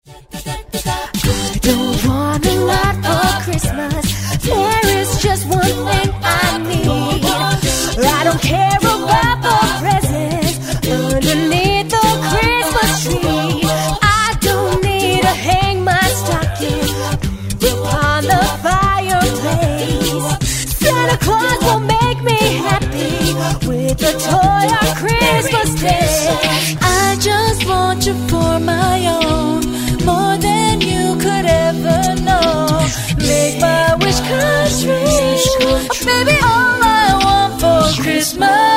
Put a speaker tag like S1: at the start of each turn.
S1: I don't want a lot for Christmas. There is just one thing I need. I don't care about the presents underneath the Christmas tree. I don't need to hang my stocking upon the fireplace. Santa Claus will make me happy with a toy on Christmas Day. I just want you for my own, more than you could ever know. Make my wish come true. Baby, all I want for Christmas